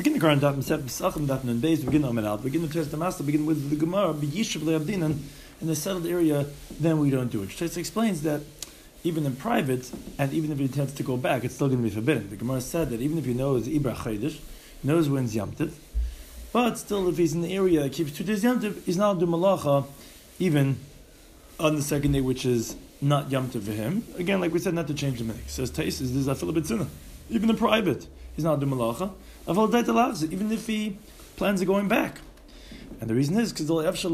Begin the Quran daf Mesech Pesachim daf Nun Beis. Begin Omer Al. Begin the Teres Damasta. Begin with the Gemara. B'yishuv le'avdinan in the settled area. Then we don't do it. Shitz explains that even in private, and even if he intends to go back, it's still going to be forbidden. The Gemara said that even if he knows Ibra Chodesh, knows when's Yom Tov, but still if he's in the area that keeps 2 days Yom Tov, he's not do malacha even on the second day, which is not Yom Tov for him. Again, like we said, not to change the minhag. Says Taisus, this is Afil B'Tzina. Even in private, he's not do malacha. Even if he plans on going back. And the reason is because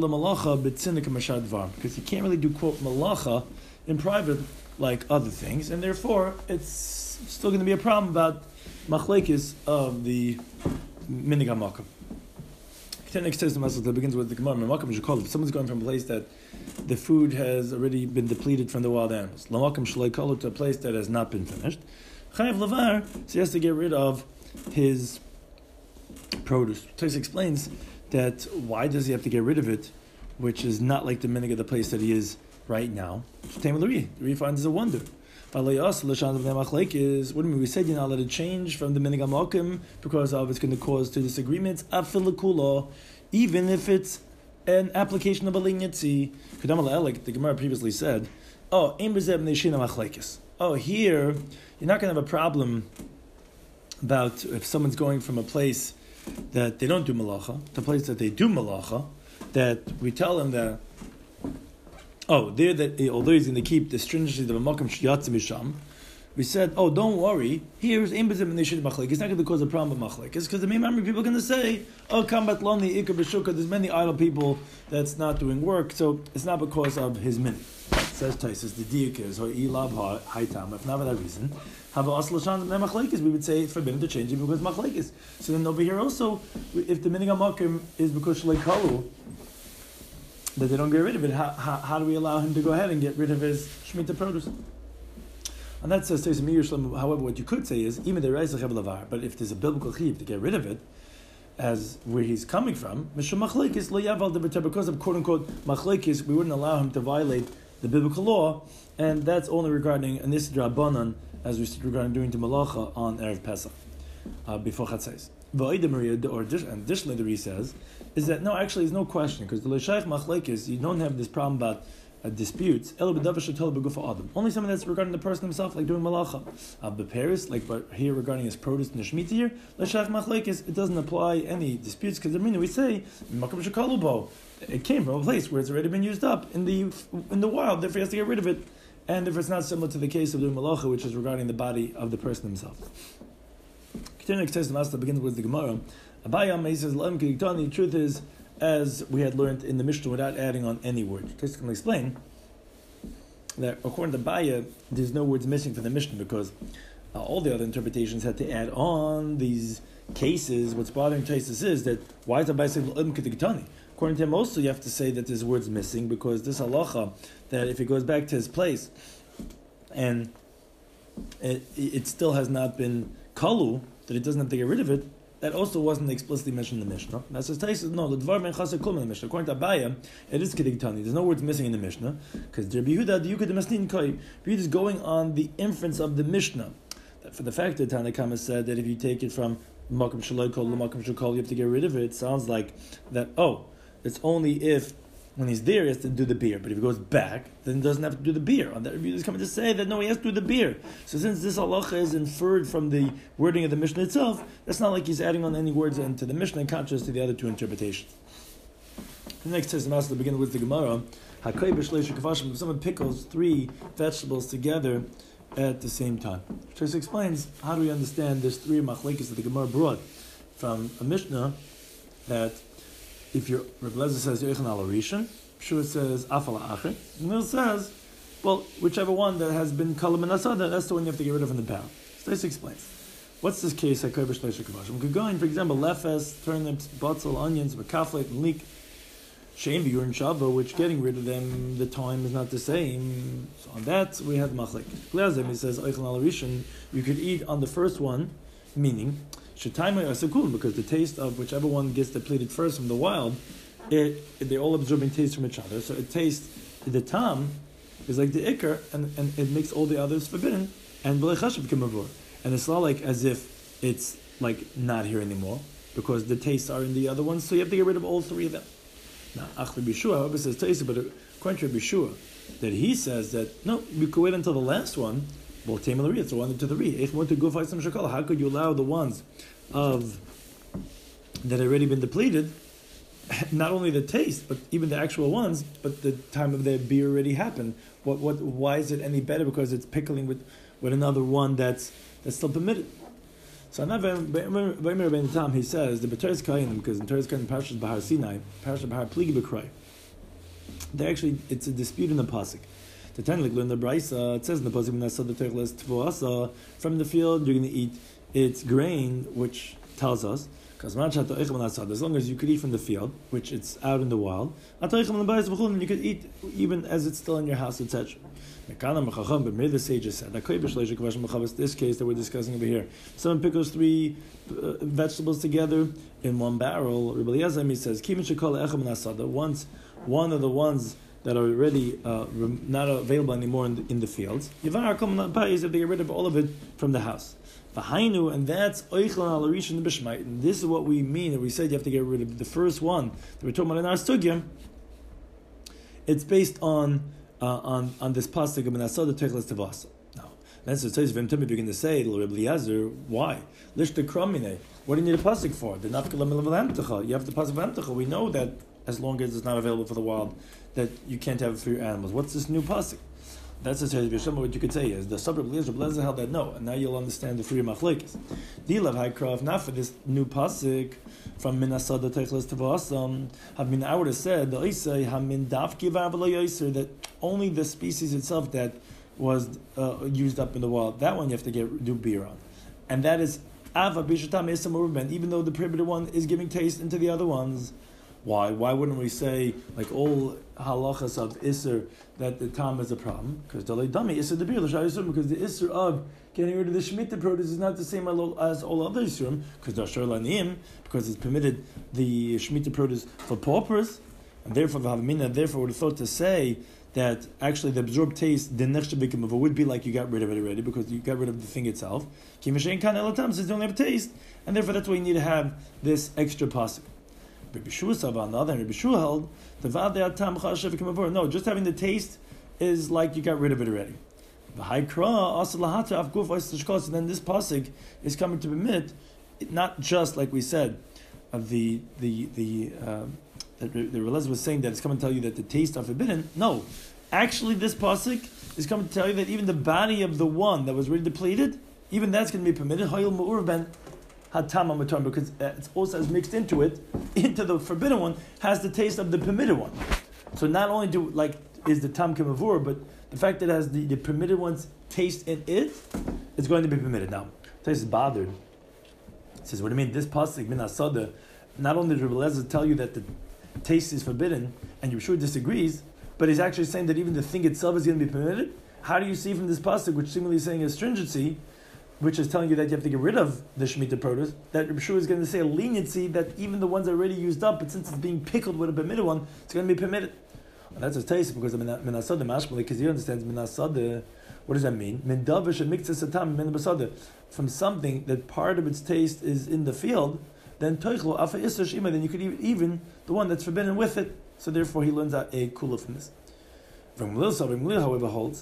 you can't really do quote malacha in private like other things, and therefore it's still going to be a problem about machlekes of the minhag hamakom. Next says the Masel that begins with the Gemara. If someone's going from a place that the food has already been depleted from the wild animals, lamakom shalei kolu, to a place that has not been finished, chayav lavar, so he has to get rid of his produce. Tais explains that why does he have to get rid of it, which is not like the minhag of the place that he is right now. The Ri finds is a wonder. What do you mean? We said you're not allowed to change from the minhag hamakom because of it's going to cause two disagreements. Even if it's an application of a leniency, like the Gemara previously said. Oh, here you're not going to have a problem about if someone's going from a place that they don't do malacha to a place that they do malacha, that we tell him that, although he's going to keep the stringency of a makom sheyatzi misham, we said, don't worry, here's imbezim and they should machlek. It's not going to cause a problem with machlek. It's because the main memory people are going to say, kambat loni ikar b'shukah, there's many idle people that's not doing work, so it's not because of his minhag. Says Taisus, the diuk is ilav haitam. If not for that reason, we would say it's forbidden to change it because machlekes. So then over here also, if the minhag hamakom is because shalei kalu, that they don't get rid of it, how do we allow him to go ahead and get rid of his shemitah produce? And that says Taisus Miyushlam. However, what you could say is even the reis lechav lavar, but if there's a biblical chiv to get rid of it, as where he's coming from, mishum machlekes lo yaval debeter, because of quote unquote machlekes, we wouldn't allow him to violate the biblical law, and that's only regarding anis drabanan, as we said regarding doing the malacha on Erev Pesach, before Chatzais. And additionally, the Ri says, is that no, actually, there's no question, because the L'shaych Machlekes, you don't have this problem about disputes. Only something that's regarding the person himself, like doing malacha. Beparis, like but here regarding his produce in the Shemitah here, L'shaych Machlekes, it doesn't apply any disputes, because we say, Makom Shekalubo, it came from a place where it's already been used up in the wild, therefore he has to get rid of it. And if it's not similar to the case of doing malacha, which is regarding the body of the person himself. Continuing text, the master begins with the Gemara. Abayam, he says, the truth is, as we had learned in the Mishnah without adding on any word. Just can explain that according to Abaya, there's no words missing from the Mishnah because all the other interpretations had to add on these cases. What's bothering Taisus is that why is Abaya saying according to him also you have to say that there's words missing because this halacha that if he goes back to his place and it still has not been kalu, that he doesn't have to get rid of it, that also wasn't explicitly mentioned in the Mishnah. That says Taisus, no, the dvar ben chasar kulma in the Mishnah. According to Abaya, it is kedigtani. There's no words missing in the Mishnah because Rabbi Yehuda the Yukad Masnin Kai. Rabbi Yehuda is going on the inference of the Mishnah. That for the fact that Tanakama said that if you take it from makom shaloi kol makom shekol, you have to get rid of it. It sounds like that. It's only if when he's there he has to do the beer, but if he goes back, then he doesn't have to do the beer. On that review is coming to say that no, he has to do the beer. So since this halacha is inferred from the wording of the Mishnah itself, that's not like he's adding on any words into the Mishnah in contrast to the other two interpretations. The next says the master to begin with the Gemara. If someone pickles 3 vegetables together at the same time. Just explains how do we understand this 3 machlekes that the Gemara brought from a Mishnah that if your Rebbe Lezer says Yoichan al Rishon, Shua says Afal Acher, and Mil says, well, whichever one that has been Kalam and Asada, that's the one you have to get rid of in the barrel. So this explains. What's this case? We could go in, for example, lefes, turnips, botzel, onions, makaflet, and leek, shein b'yur and shava, which getting rid of them, the time is not the same. So on that, we have machlek. Glazem, he says, Yoichan al Rishon, you could eat on the first one, meaning, because the taste of whichever one gets depleted first from the wild, they're all absorbing taste from each other. So it tastes, the tam is like the ikar, and it makes all the others forbidden, and b'lei chashav become avur. And it's not like as if it's like not here anymore. because the tastes are in the other ones, so you have to get rid of all three of them. Now, Achli Bishua, however, says taste, but according to Bishua, that he says that no, you could wait until the last one. Well, Tamalari, it's the one to the re. How could you allow the ones of that already been depleted? Not only the taste, but even the actual ones, but the time of their beer already happened. Why is it any better? Because it's pickling with another one that's still permitted. So now, Tam, he says the B'teres Kainim, because in Teres Kainim Parshas Bahar Sinai, Parshas Bahar Pligi B'Krai, it's a dispute in the pasuk. The Tanlik learn the Brisa. It says in the pasuk, from the field you're going to eat its grain, which tells us. As long as you could eat from the field, which it's out in the wild, you could eat even as it's still in your house, etc. But the sages said, this case that we're discussing over here, someone pickles three vegetables together in one barrel. Rabbi Eliezer says, once one of the ones that are already not available anymore in the fields, if they get rid of all of it from the house. And that's and this is what we mean, and we said you have to get rid of the first one that we're talking about in our sugya. It's based on this pasuk of Menasada Techlas Tavasa. Now, that's what it says. If you're going to say, Rabbi Eliezer, why? Lish the kramine. What do you need a pasuk for? The nafkalam lamtecha. You have the pasuk of lamtecha. We know that as long as it's not available for the wild, that you can't have it for your animals. What's this new pasuk? That's what you could say is the suburb Lezer held that no, and now you'll understand the three machlekes. Dilav Haikrav, not for this new pasuk from Minasada Techlas Tavasam. I would have said the Isai Hamin Dafki Vavalo that only the species itself that was used up in the wild, that one you have to do beer on, and that is Ava Bishatam Isam Urban. Even though the prohibited one is giving taste into the other ones. Why? Why wouldn't we say, like all halachas of Isser, that the tam is a problem? Because the Leidami Isser the beer, because the Isser of getting rid of the Shemitah produce is not the same as all other Isserim, because the Asher Lanim, because it's permitted the Shemitah produce for paupers, and therefore would have thought to say that actually the absorbed taste, the nechshabikim would be like you got rid of it already, because you got rid of the thing itself. Kimashain kan elatam says you don't have a taste, and therefore that's why you need to have this extra pasuk. Rabbi Shua on the other hand, Rabbi Shua held no, just having the taste is like you got rid of it already. And then this pasuk is coming to permit not just like we said the Relez was saying that it's coming to tell you that the tastes are forbidden. No, actually this pasuk is coming to tell you that even the body of the one that was already depleted, even that's going to be permitted. Because it also has mixed into the forbidden one, has the taste of the permitted one. So not only is the tam kemavur, but the fact that it has the permitted one's taste in it, it's going to be permitted. Now, Tais is bothered. It says, what do you mean? This pasuk min asada, not only does Rabbi Eliezer tell you that the taste is forbidden, and Yeshua disagrees, but he's actually saying that even the thing itself is going to be permitted. How do you see from this pasuk, which seemingly is saying a stringency, which is telling you that you have to get rid of the Shemitah produce, that Rabbi Shua is going to say a leniency that even the ones that are already used up, but since it's being pickled with a permitted one, it's going to be permitted. And that's his taste because of Minasada Mashmali, because he understands Minasada. What does that mean? Min davish and mixes satam min basada. From something that part of its taste is in the field, then toichlo afa isser shima, then you could eat even the one that's forbidden with it. So therefore he learns out a kula from this. Ramlil, however, holds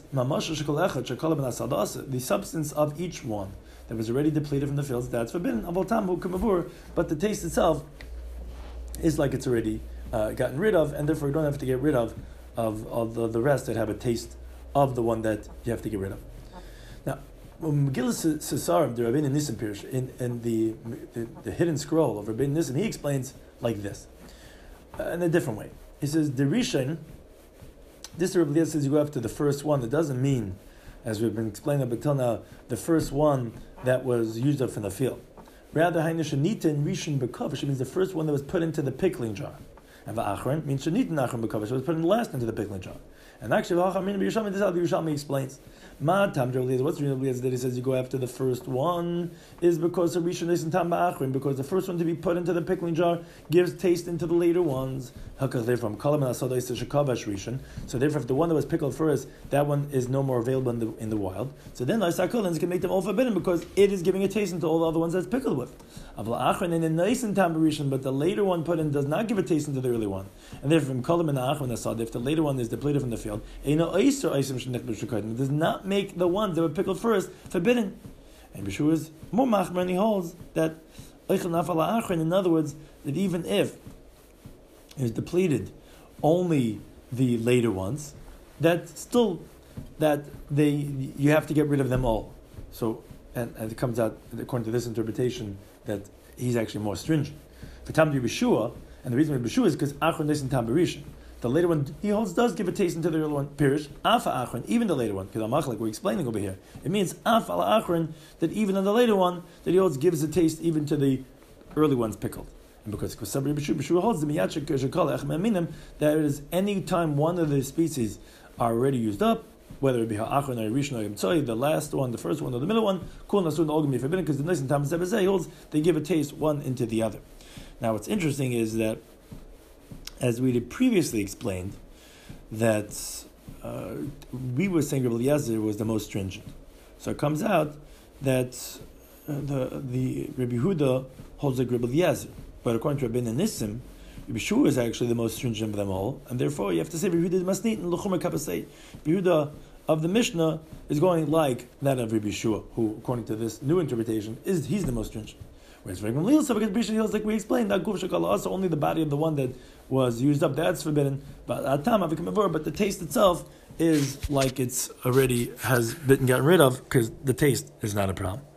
the substance of each one that was already depleted from the fields, that's forbidden. But the taste itself is like it's already gotten rid of, and therefore you don't have to get rid of the rest that have a taste of the one that you have to get rid of. Now, Megillah Sesarim, the Rabbeinu Nisim Pirush, in the hidden scroll of Rabbeinu Nisim, he explains like this, in a different way. He says, the Rishon, this Rabbi Eliezer says you go after the first one. That doesn't mean, as we've been explaining up until now, the first one that was used up from the field. Rather, Hainish and Rishon B'Kovish means the first one that was put into the pickling jar. And V'Achron means Shanit and Achron B'Kovish, was put in last into the pickling jar. And actually, this is how the Yerushalmi explains. What's the reason that he says you go after the first one is because the Rishon is in Tam Ba'achrin, because the first one to be put into the pickling jar gives taste into the later ones. So therefore, if the one that was pickled first, that one is no more available in the wild, so then Laisakulans can make them all forbidden because it is giving a taste into all the other ones that's pickled with. But the later one put in does not give a taste into the early one. And therefore, if the later one is depleted from the field, it does not make the ones that were pickled first forbidden. And Bishua is more machmer, and he holds that, in other words, that even if it is depleted only the later ones, that still you have to get rid of them all. So and it comes out according to this interpretation that he's actually more stringent. For Tam Bishua, and the reason why Bishua is because Achron is in Tam Barishan. The later one, he holds, does give a taste into the early one. Pirish, Afa Achron, even the later one, because like we're explaining over here. It means Afa Achron, that even in the later one, that he holds gives a taste even to the early ones pickled. And because Sabri Bishua holds the Miyachik Shekal Echem Aminim, that is any time one of the species are already used up, whether it be Ha'achron or Rishon or Yimtzoi, the last one, the first one, or the middle one, Kul Nasun Ogim be forbidden, because the nice and Tam Zebazeh holds, they give a taste one into the other. Now what's interesting is that, as we had previously explained, that we were saying Rabbi Eliezer was the most stringent. So it comes out that the Rabbi Yehuda holds like Rabbi Eliezer, but according to Rabbi Nissim, Rabbi Shua is actually the most stringent of them all, and therefore you have to say Rabbi Yehuda must need and L'chumer Kapasei. Rabbi Yehuda of the Mishnah is going like that of Rabbi Shua, who, according to this new interpretation, he's the most stringent. Whereas Rabbi Gamliel, so because Bishon heals, like we explained, that guf shekala also only the body of the one that was used up, that's forbidden. But but the taste itself is like it's already has been gotten rid of because the taste is not a problem.